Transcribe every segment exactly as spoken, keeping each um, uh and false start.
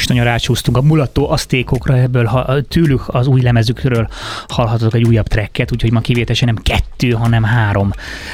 most nagyon rácsúsztunk a mulató asztékokra, ebből ha, tőlük az új lemezükről hallhatatok egy újabb tracket, úgyhogy ma kivételesen nem kettő, hanem három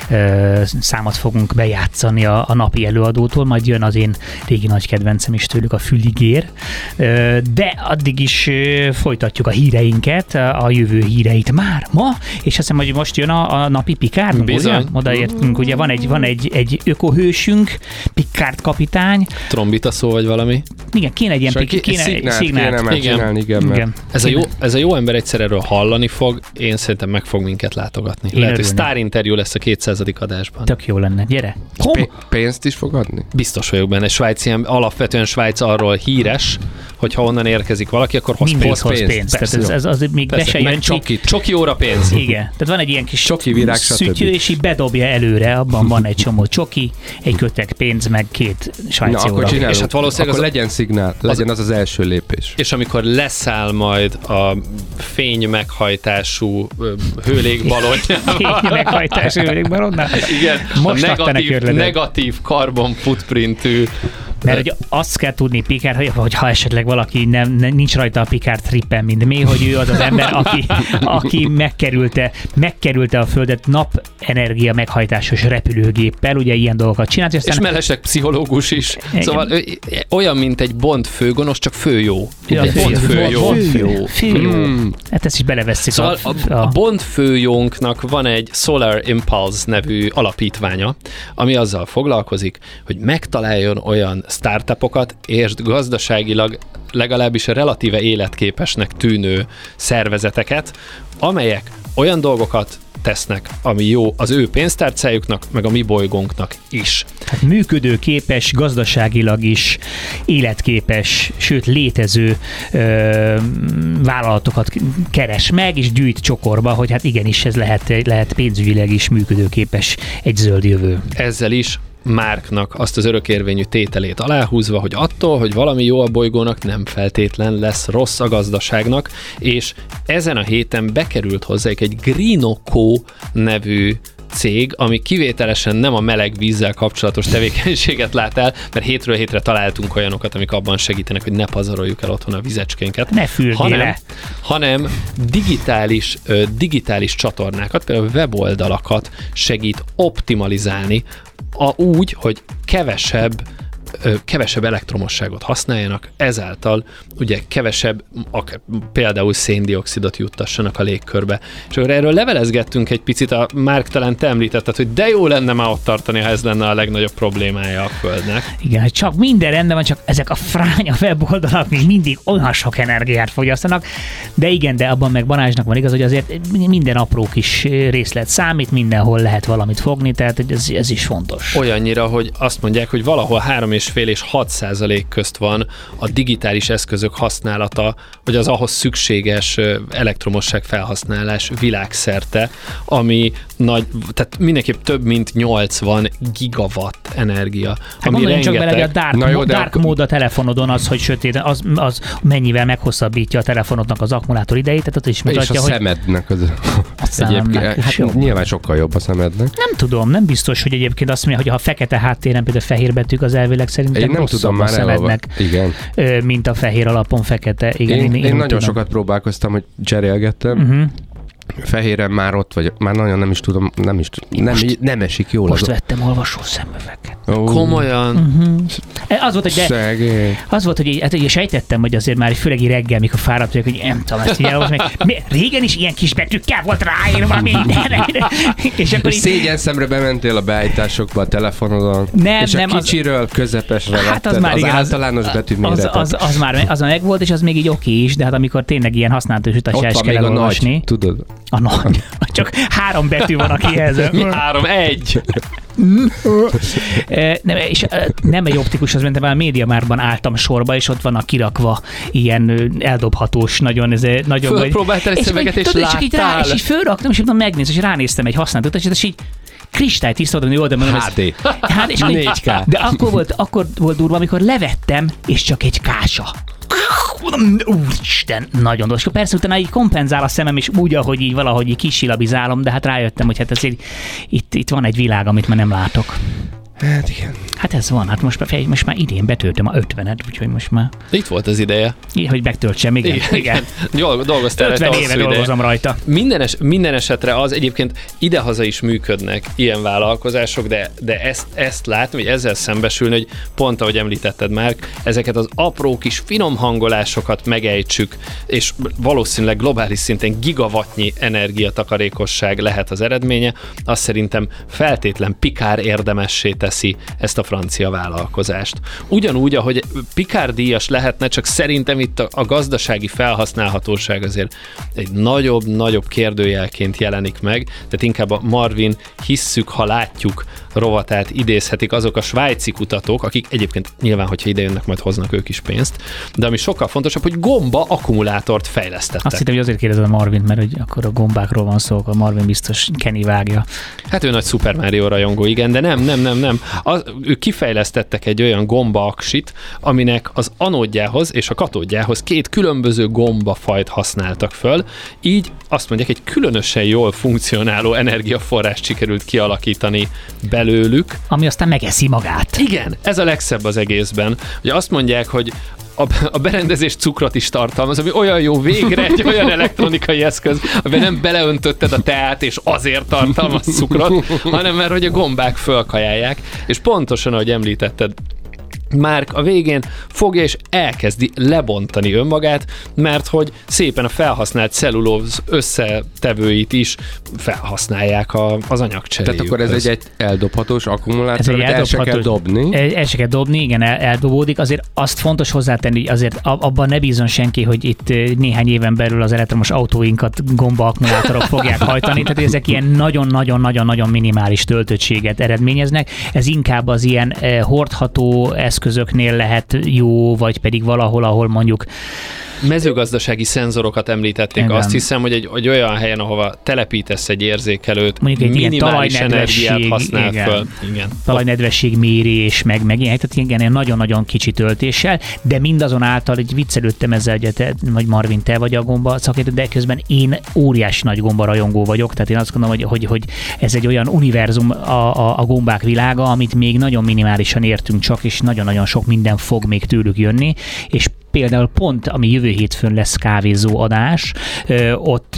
ö, számot fogunk bejátszani a, a napi előadótól, majd jön az én régi nagy kedvencem is tőlük, a Füligér. Ö, de addig is ö, folytatjuk a híreinket, a jövő híreit már ma, és azt hiszem, hogy most jön a, a napi Picard. Bizony. Odaértünk, ugye van egy, van egy, egy ökohősünk, Picard kapitány. Trombita szó vagy valami. Igen, kéne egy ilyen Ki, kéne, szignált, szignált. kéne már Igen. csinálni, igen. Igen. Ez a, jó, ez a jó ember egyszer erről hallani fog, én szerintem meg fog minket látogatni. Én Lehet, hogy örülnék. sztár interjú lesz a kétszázadik adásban. Tök jó lenne, gyere. Hom? P- pénzt is fog adni? Biztos vagyok benne. Svájc ilyen, alapvetően Svájc arról híres, hogy ha onnan érkezik valaki, akkor hoz Mindig pénzt. hoz pénzt. pénzt. Persze, Tehát ez, jó. ez, az még be Persze, se meg jön. csokit. Csoki óra pénz. Igen. Tehát van egy ilyen kis Csoki, virág, stb. szütyő, és így bedobja előre, abban van egy csomó csoki, egy kötek pénz, meg két Na, svájci akkor óra. csinálunk. És hát valószínűleg akkor az- legyen szignál, legyen az az első lépés. És amikor leszáll majd a fény meghajtású ö, hőlékbalonjával, Fény meghajtás övőlékbalonnál. igen, Most a adta neki negatív, örledet. negatív carbon footprintű. Mert hogy azt kell tudni Picard, hogy, hogy ha esetleg valaki nem, nem, nincs rajta a Picard trippen, mint mi, hogy ő az az ember, aki, aki megkerülte, megkerülte a Földet napenergia meghajtásos repülőgéppel, ugye ilyen dolgokat csinált. És, És aztán mellesleg pszichológus is. Igen. Szóval ő, olyan, mint egy Bond főgonosz, csak főjó. Ja, Egy Bond főjó. Bond főjó. Főjó. Hmm. Hát ezt is belevesszük. Szóval a, a Bond főjónknak van egy Solar Impulse nevű alapítványa, ami azzal foglalkozik, hogy megtaláljon olyan startupokat, és gazdaságilag legalábbis relatíve életképesnek tűnő szervezeteket, amelyek olyan dolgokat tesznek, ami jó az ő pénztárcájuknak, meg a mi bolygónknak is. Hát működőképes, gazdaságilag is életképes, sőt létező ö, vállalatokat keres meg, és gyűjt csokorba, hogy hát igenis ez lehet, lehet pénzügyileg is működőképes egy zöld jövő. Ezzel is Marknak azt az örökérvényű tételét aláhúzva, hogy attól, hogy valami jó a bolygónak, nem feltétlen lesz rossz a gazdaságnak, és ezen a héten bekerült hozzájuk egy Greenoco nevű cég, ami kivételesen nem a meleg vízzel kapcsolatos tevékenységet lát el, mert hétről hétre találtunk olyanokat, amik abban segítenek, hogy ne pazaroljuk el otthon a vizecskénket. Ne fürgél hanem, le. hanem digitális, ö, digitális csatornákat, például weboldalakat segít optimalizálni a, úgy, hogy kevesebb ö, kevesebb elektromosságot használjanak, ezáltal ugye kevesebb, akár, például széndioxidot juttassanak a légkörbe. És akkor erről levelezgettünk egy picit, a Márk, talán te említetted, hogy de jó lenne már ott tartani, ha ez lenne a legnagyobb problémája a Földnek. Igen, hogy csak minden rendben van, csak ezek a fránya weboldalak még mindig olyan sok energiát fogyasztanak, de igen, de abban meg Balázsnak van igaz, hogy azért minden apró kis részlet számít, mindenhol lehet valamit fogni, tehát ez, ez is fontos. Olyannyira, hogy azt mondják, hogy valahol három és fél és hat százalék közt van a digitális eszközök használata, vagy az ahhoz szükséges elektromosság felhasználás világszerte, ami nagy, tehát mindenképp több mint nyolcvan gigawatt energia. Hát ami gondoljunk csak rengeteg. bele, hogy a dark, Na jó, mo- de dark akkor- mód a telefonodon az, hogy sötét, az, az mennyivel meghosszabbítja a telefonodnak az akkumulátor idejét, tehát ott is És mutatja, a hogy szemednek az... a szememnek Egyébként, is hát jobb. nyilván sokkal jobb a szemednek. Nem tudom, nem biztos, hogy egyébként azt mondja, hogy ha a fekete háttéren például fehér betűk az elvileg szerintem Én nem rosszabb tudom a már elolva. szemednek, Igen. ö, mint a fehér alapon fekete. Igen, Én, én, úgy én nagyon tudom. sokat próbálkoztam, hogy cserélgettem. Uh-huh. Fehéren már ott vagy, már nagyon nem is tudom, nem is nem, nem esik jól. Most az vettem olvasó szemüveget. Ó, Komolyan. Uh-huh. Az volt, hogy de, Szegény. az volt, hogy így, hát ugye sejtettem, hogy azért már főleg így reggel, mikor fáradt vagyok, hogy nem tudom, ezt így elolvasni, meg mi- régen is ilyen kis betűkkel volt ráírva mindenre. És akkor És így, szégyen szemre bementél a beállításokba a telefonodon, Nem, és nem, a az- kicsiről közepesre Hát vetted, az már az igen, az- általános az, betűméretet. az, az, már, az már megvolt, és az még így oké is, de hát amikor tényleg ilyen használatos utasjá Ott is van kell még a elolvasni. nagy, tudod? A nagy. Csak három betű van a kijelző. Mi három? Egy. Eh, nem, és eh, nem egy optikus, az mentem, a MediaMarktban álltam sorba, és ott vannak kirakva ilyen ö, eldobhatós, nagyon, ez eh, nagyon... Fölpróbáltál egy szöveget, és tudod, csak így rá, láttál. és így fölraktam, és mondom, megnézem, és ránéztem egy használt utasját, és így kristálytiszta, hogy oldalon mondom, há dé. Hát, és akkor- négy ká. de akkor volt, akkor volt durva, amikor levettem, és csak egy kása. Úristen, nagyon dolgos. Persze utána így kompenzál a szemem, és úgy, ahogy így valahogy így kisilabizálom, de hát rájöttem, hogy hát azért itt, itt van egy világ, amit már nem látok. Hát igen. Hát ez van, hát most már, most már idén betöltöm a ötvenet, úgyhogy most már... Itt volt az ideje. Így, hogy megtöltsem, igen. Igen. igen. igen. Dolgoztál ötven éve dolgozom rajta. Minden, es, minden esetre az egyébként idehaza is működnek ilyen vállalkozások, de, de ezt, ezt látni, hogy ezzel szembesülni, hogy pont ahogy említetted már, ezeket az apró kis finom hangolásokat megejtsük, és valószínűleg globális szinten gigawattnyi energiatakarékosság lehet az eredménye, azt szerintem feltétlen Picard érdemessé teszi ezt a francia vállalkozást. Ugyanúgy, ahogy Picard díjas lehetne, csak szerintem itt a, a gazdasági felhasználhatóság azért egy nagyobb-nagyobb kérdőjelként jelenik meg, tehát inkább a Marvin hisszük, ha látjuk rovatát idézhetik azok a svájci kutatók, akik egyébként nyilván, hogyha ide jönnek, majd hoznak ők is pénzt, de ami sokkal fontosabb, hogy gomba akkumulátort fejlesztettek. Azt hittem, hogy azért kérdezed a Marvint, mert hogy akkor a gombákról van szó, a Marvin biztos Kenny vágja. Hát ő nagy Super Mario rajongó, igen, de nem, nem, nem, nem. Az, ők kifejlesztettek egy olyan gombaaksit, aminek az anódjához és a katódjához két különböző gombafajt használtak föl, így azt mondják, egy különösen jól funkcionáló energiaforrást sikerült kialakítani belőlük. Ami aztán megeszi magát. Igen, ez a legszebb az egészben. Ugye azt mondják, hogy a, a berendezés cukrot is tartalmaz, ami olyan jó végre egy olyan elektronikai eszköz, amiben nem beleöntötted a teát, és azért tartalmaz cukrot, hanem mert hogy a gombák fölkajálják, és pontosan, ahogy említetted, Mark a végén fogja és elkezdi lebontani önmagát, mert hogy szépen a felhasznált cellulóz összetevőit is felhasználják a, az anyagcseréjükhöz. Tehát akkor ez egy, egy eldobhatós akkumulátor, amit el se kell dobni. El se kell dobni, igen, el, eldobódik. Azért azt fontos hozzátenni, hogy azért abban ne bízon senki, hogy itt néhány éven belül az elektromos autóinkat gomba-akkumulátorok fogják hajtani, tehát ezek ilyen nagyon-nagyon-nagyon-nagyon minimális töltöttséget eredményeznek. Ez inkább az ilyen hordható eszközöknél lehet jó, vagy pedig valahol, ahol mondjuk mezőgazdasági szenzorokat említették. Igen. Azt hiszem, hogy egy, egy olyan helyen, ahova telepítesz egy érzékelőt, mondjuk egy minimális energiát használ igen. föl. Igen. Talajnedvesség mérés, meg, meg ilyen, tehát ilyen nagyon-nagyon kicsi töltéssel, de mindazonáltal, egy viccelődtem ezzel, hogy te, vagy Marvin, te vagy a gomba szakértő, de közben én óriási nagy gomba rajongó vagyok, tehát én azt gondolom, hogy, hogy, hogy ez egy olyan univerzum a, a, a gombák világa, amit még nagyon minimálisan értünk csak, és nagyon-nagyon sok minden fog még tőlük jönni, és például pont, ami jövő hétfőn lesz kávézó adás, ott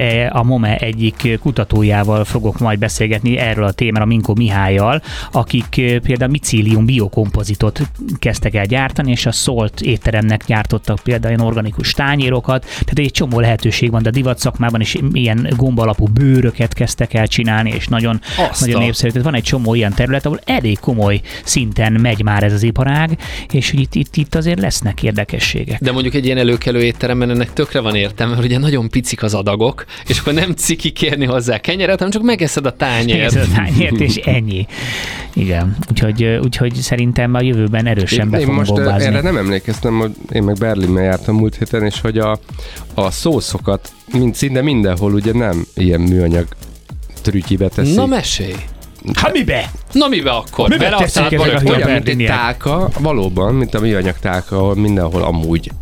a MOME egyik kutatójával fogok majd beszélgetni erről a témáról, Minko Mihályjal, akik például micélium biokompozitot kezdtek el gyártani, és a Salt étteremnek gyártottak például ilyen organikus tányérokat, tehát egy csomó lehetőség van, de a divat szakmában is ilyen gomba alapú bőröket kezdtek el csinálni, és nagyon, nagyon népszerű. Tehát van egy csomó ilyen terület, ahol elég komoly szinten megy már ez az iparág, és hogy itt, itt, itt azért lesznek érdekes. De mondjuk egy ilyen előkelő étteremben ennek tökre van értelme, mert ugye nagyon picik az adagok, és akkor nem ciki kérni hozzá kenyeret, hanem csak megeszed a tányért. Megeszed a tányért, és ennyi. Igen, úgyhogy, úgyhogy szerintem a jövőben erősen be fogunk bombázni. Most erre nem emlékeztem, hogy én meg Berlinben jártam múlt héten, és hogy a, a szószokat mind, szinte mindenhol ugye nem ilyen műanyag trütyibe teszik. Na mesélj! Ha mibe? Na mibe akkor? Mibe teszik ezek a hülye tálka, valóban, mint a műanyag tálka, ahol mindenhol amúgy.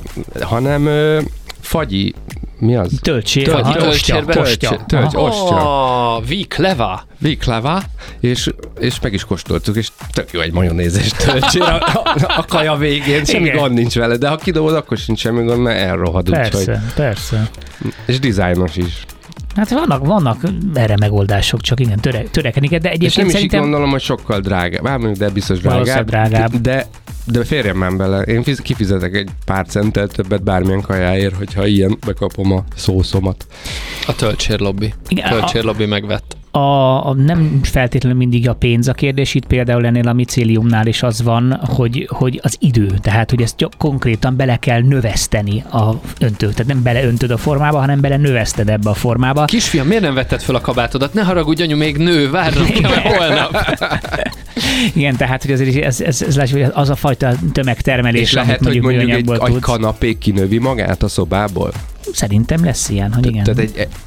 Hanem ö, fagyi, mi az? Töltsér. Fagyi töltsér. Töltsér. Ostya. Vikleva. Vikleva. És, és meg is kóstoltuk, és tök jó egy majonézes töltsér a, a, a kaja végén. Semmi gond nincs vele, de ha kidobod, akkor sincs semmi gond, mert elrohad. Persze, úgyhogy. persze. És dizájnos is. Hát vannak, vannak erre megoldások, csak igen, töre, törekedni kell, de egyébként és nem szerintem... is így gondolom, hogy sokkal drágább. Hát mondjuk, de biztos drágább. drágább. De, de férjem már bele. Én kifizetek egy pár centtel többet bármilyen kajáért, hogyha ilyen bekapom a szószomat. A töltsérlobbi. A töltsérlobbi megvett. A, a, nem feltétlenül mindig a pénz a kérdés, itt például ennél a micéliumnál is az van, hogy, hogy az idő, tehát hogy ezt konkrétan bele kell növeszteni a öntőt, tehát nem beleöntöd a formába, hanem bele növeszted ebbe a formába. Kisfiam, miért nem vetted fel a kabátodat? Ne haragudj, anyu, még nő, várnom kell holnap. Igen, tehát hogy azért ez, ez, ez, ez az a fajta tömegtermelés, és lehet, hogy mondjuk, mondjuk egy, egy kanapé kinövi magát a szobából? Szerintem lesz ilyen, hogy igen. Tehát egy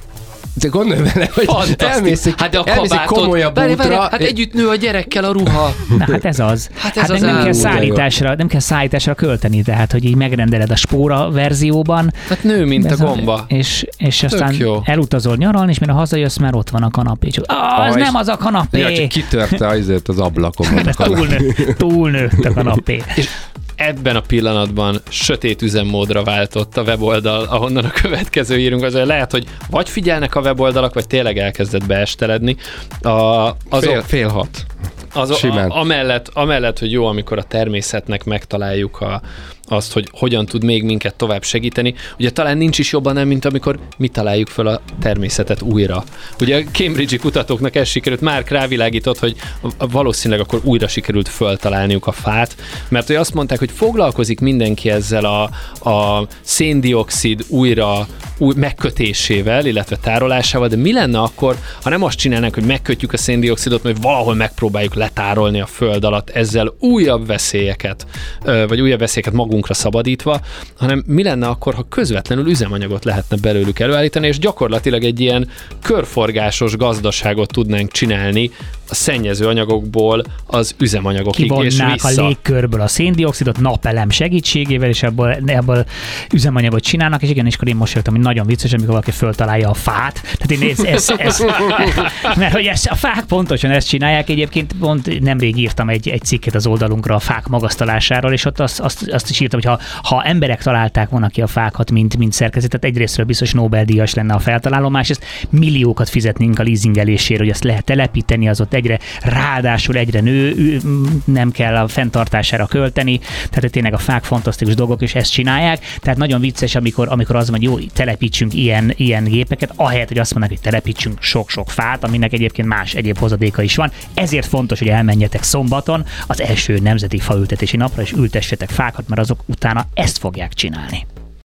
De gondolj bele, hogy elmész egy, hát de a elmész egy komolyabb várj, útra. várj, hát együtt nő a gyerekkel a ruha. Na hát ez az. Hát ez hát az nem, kell álom. szállításra, nem kell szállításra költeni, tehát hogy így megrendeled a spóra verzióban. Hát nő, mint a Ez gomba. És, és aztán jó. elutazol nyaralni, és mire hazajössz, már ott van a kanapé. Csak, ah, ez Ah, nem az a kanapé. Ja, csak kitörte azért az ablakomat. A kanapé. Túlnő, túlnőtt a kanapé. És ebben a pillanatban sötét üzemmódra váltott a weboldal, ahonnan a következő írunk. Azért lehet, hogy vagy figyelnek a weboldalak, vagy tényleg elkezdett beesteledni. A, az Fél, fél hat. Az, a, amellett, amellett, hogy jó, amikor a természetnek megtaláljuk a, azt, hogy hogyan tud még minket tovább segíteni. Ugye talán nincs is jobban nem, mint amikor mi találjuk fel a természetet újra. Ugye a Cambridge-i kutatóknak ez sikerült, Mark rávilágított, hogy valószínűleg akkor újra sikerült föltalálniuk a fát, mert hogy azt mondták, hogy foglalkozik mindenki ezzel a, a széndioxid újra új megkötésével, illetve tárolásával, de mi lenne akkor, ha nem azt csinálnánk, hogy megkötjük a széndioxidot, mert valahol megpróbáljuk letárolni a föld alatt ezzel újabb veszélyeket, vagy újabb veszélyeket magunkra szabadítva, hanem mi lenne akkor, ha közvetlenül üzemanyagot lehetne belőlük előállítani, és gyakorlatilag egy ilyen körforgásos gazdaságot tudnánk csinálni a szennyező anyagokból az üzemanyagokig és vissza. A légkörből a széndioxidot napelem segítségével, és ebből, ebből üzemanyagot csinálnak, és igen, és akkor én most jöttem, hogy nagyon vicces, amikor valaki föltalálja a fát. Tehát én ez, ez, ez, mert hogy ez, a fák pontosan ezt csinálják. Egyébként pont nemrég írtam egy, egy cikket az oldalunkra a fák magasztalásáról, és ott azt, azt, azt is írtam, hogy ha, ha emberek találták volna ki a fákat, mint, mint szerkezetet, egyrésztről biztos Nobel-díjas lenne a feltaláló, másrészt milliókat fizetnénk a leasingelésére, hogy ezt lehet telepíteni, az ott egyre, ráadásul egyre nő, nem kell a fenntartására költeni, tehát tényleg a fák fantasztikus dolgok, és ezt csinálják. Tehát nagyon vicces, amikor, amikor az van, hogy jó, telepítsünk ilyen, ilyen gépeket, ahelyett, hogy azt mondják, hogy telepítsünk sok-sok fát, aminek egyébként más egyéb hozadéka is van. Ezért fontos, hogy elmenjetek szombaton az első nemzeti faültetési napra, és ültessetek fákat, mert azok utána ezt fogják csinálni.